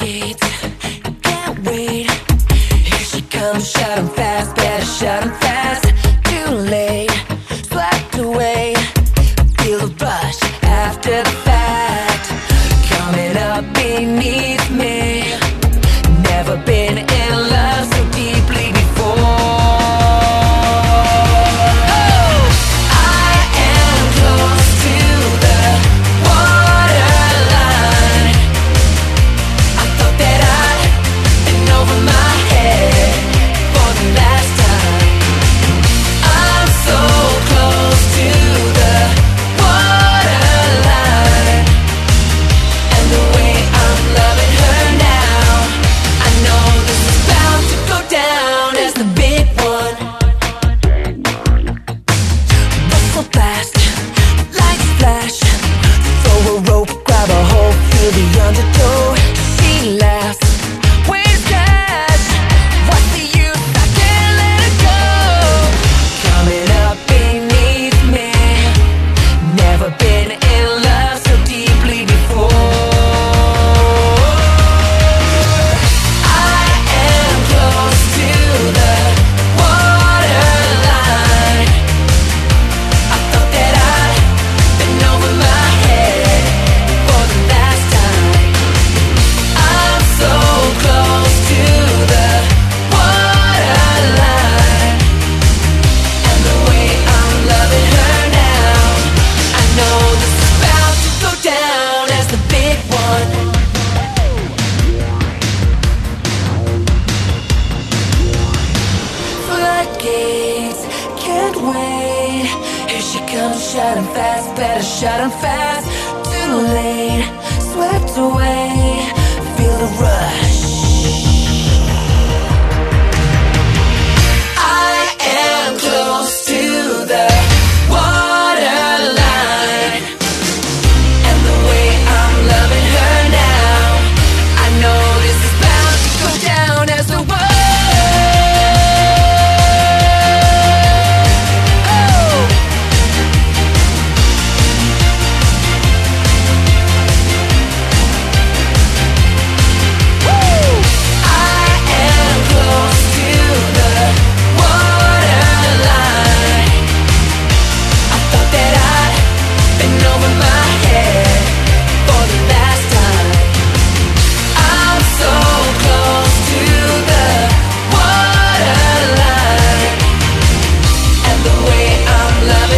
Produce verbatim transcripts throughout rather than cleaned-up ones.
Floodgates, can't wait. Here she comes, shut 'em fast, better shut 'em fast. Too late, swept away. Feel the rush after the fact, coming up beneath me. Never been in love so deeply before. The undertow, she laughs. Where's cash? What's the use? I can't let it go. Coming up beneath me. Never been in love so deeply before. I am close to the waterline. I thought that I'd been over my head for the last time. Can't wait. Here she comes, shut 'em fast, better shut 'em fast. Too late, swept away. Feel the rush. I am close to the waterline, and the way I'm loving her now, I know this is bound to go down as the world.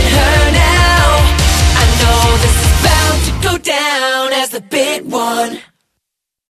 Down as the big one.